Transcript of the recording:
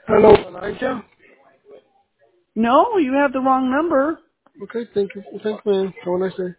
Hello, Elijah. No, you have the wrong number. Okay, thank you. Thanks, man. Have a nice day.